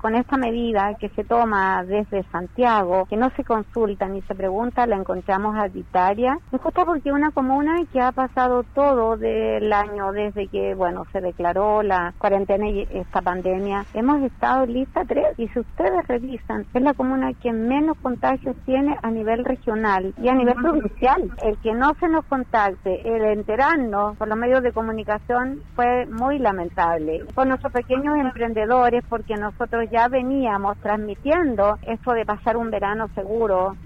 con esta medida que se toma desde Santiago, que no se consulta ni se pregunta, la encontramos arbitraria, justo porque una comuna que ha pasado todo del año desde que, se declaró la cuarentena y esta pandemia, hemos estado lista 3, y si ustedes revisan, es la comuna que menos contagios tiene a nivel regional y a nivel provincial. El que no se nos contacte, el enterarnos por los medios de comunicación fue muy lamentable. Por nuestros pequeños emprendedores, porque nosotros ya veníamos transmitiendo esto de pasar un verano seguro.